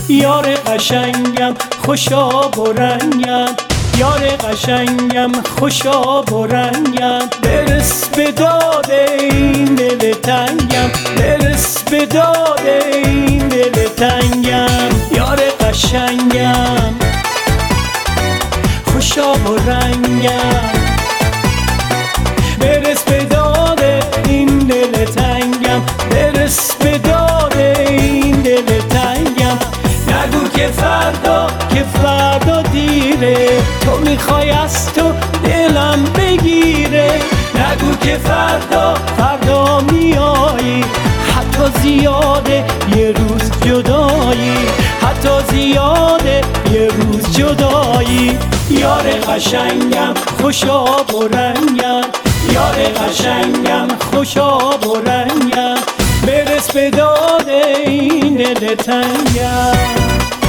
یار قشنگم خوشا و رنگم، یار قشنگم خوشا و رنگم. برس به داد این دل تنگم، برس به داد این دل تنگم. یار قشنگم خوشا و رنگم، برس به داد این دل تنگم، برس به داد این دل تنگم. نگو که فردا دیره، تو میخوای از تو دلم بگیره. نگو که فردا میایی، حتی زیاده یه روز جدایی، حتی زیاده یه روز جدایی. یار قشنگم خوشا و رنگم، یار قشنگم خوشا و رنگم. برس به داد این دل تنگم.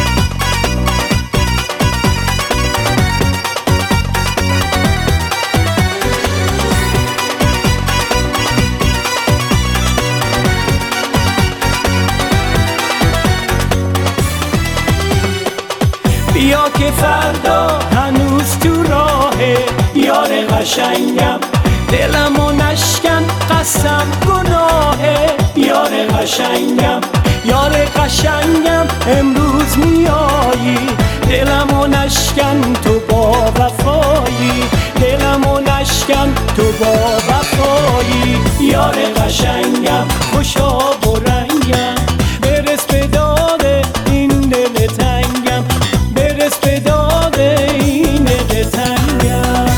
بیا که فردا هنوز تو راهه، یار قشنگم دلمو نشکن قسم گناهه. یار قشنگم، یار قشنگم امروز میایی، دلمو نشکن تو با وفایی، دلمو نشکن تو با وفایی. یار قشنگم خوشا و رنگم، برس به داد این دل تنگم، برس به داد این دل تنگم.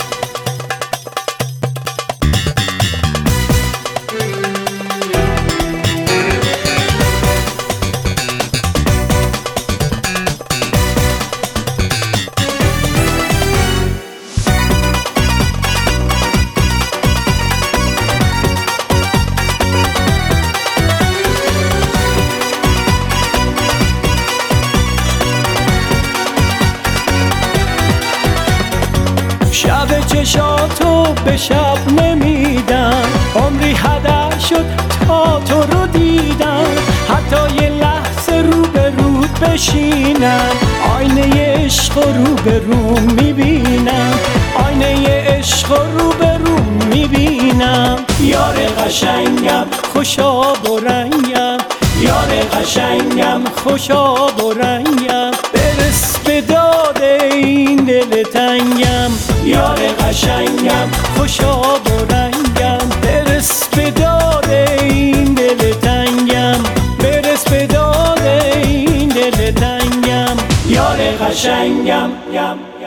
شب چشاتو به شب نمیدم، عمری هدر شد تا تو رو دیدم. حتی یه لحظه رو به رو بشینم، آینه عشق رو به رو میبینم، آینه عشق رو به رو میبینم. یار قشنگم خوشا و رنگم، یار قشنگم خوشا و رنگم. برس به داد این دل تنگم، یار قشنگم خوشا و رنگم. برس به داد این دل تنگم، برس به داد این دل تنگم. یار قشنگم